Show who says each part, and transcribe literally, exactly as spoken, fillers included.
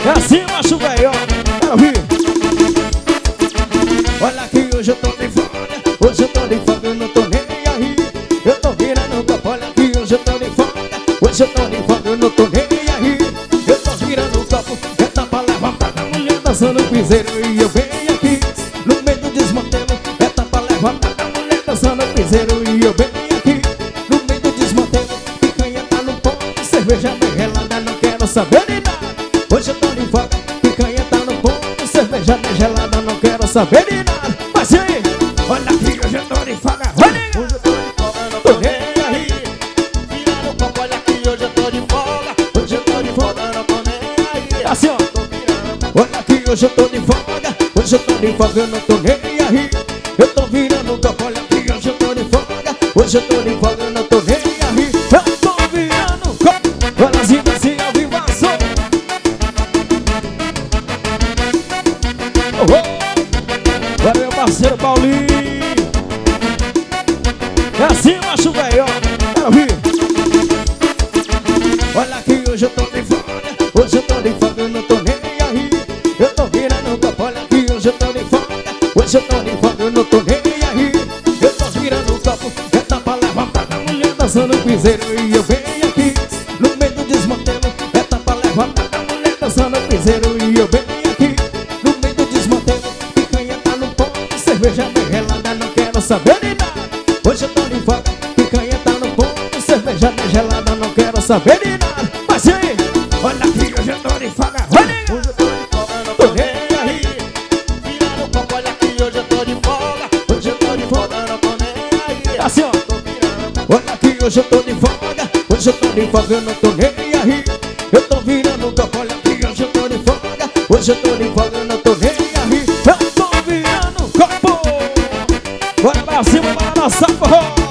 Speaker 1: É assim, macho velho, ó. Quero ouvir. Olha que hoje eu tô de folga, hoje eu tô de folga, eu não tô nem aí. Eu tô virando o copo, olha que hoje eu tô de folga, hoje eu tô de folga, eu não tô nem aí. Eu tô virando o copo, é tapa levantada, mulher dançando piseiro e eu venho aqui. No meio do desmantelo, é tapa levantada, mulher dançando piseiro e eu venho aqui. No meio do desmantelo, picanha tá no ponto, cerveja bem gelada, não quero saber de nada. Hoje eu tô de folga, picanha tá no ponto, cerveja bem gelada, não quero saber de nada. Mas e aí? Olha aqui, hoje eu tô de folga, olha!
Speaker 2: Hoje eu tô de folga, eu não tô nem aí. Vira no copo, olha aqui, hoje eu tô de folga. Hoje eu tô de folga, eu não tô nem aí.
Speaker 1: Assim, ó.
Speaker 2: Tô virando.
Speaker 1: Olha aqui, hoje eu tô de folga, hoje eu tô de folga, eu não tô nem aí. Eu tô virando o copo, olha aqui, hoje eu tô de folga, hoje eu tô de folga, eu não tô nem aí. Eu tô virando o copo, olha assim, assim, ao vivaço. Oh, oh. Agora meu parceiro Paulinho. É assim, macho velho, ó. Quero ouvir. Olha aqui, hoje eu tô de folga, hoje eu tô de folga, eu não tô nem aí. Eu tô virando o copo, olha aqui, hoje eu tô de folga, hoje eu tô de folga, eu não tô nem aí. Eu tô virando o copo, é tapa levantada, mulher dançando piseiro e eu venho aqui. No meio do desmantelo, é tapa levantada, mulher dançando piseiro e eu venho aqui. No meio do desmantelo, picanha tá no ponto, cerveja bem gelada, não quero saber de nada. Hoje eu tô de folga, picanha tá no ponto, cerveja bem gelada, não quero saber de nada. Mas e aí? Olha aqui, hoje eu tô de folga, olha!
Speaker 2: Hoje eu tô de folga, eu não tô nem aí. Vira no copo, olha aqui, hoje eu tô de folga. Hoje eu tô de folga, eu não tô nem aí.
Speaker 1: Assim, ó.
Speaker 2: Tô virando.
Speaker 1: Olha aqui, hoje eu tô de folga, hoje eu tô de folga, eu não tô nem aí. Eu tô virando o copo, olha aqui, hoje eu tô de folga, hoje eu tô de folga, eu não tô nem aí. Eu tô virando o copo. Bora pra cima, bora dançar forró.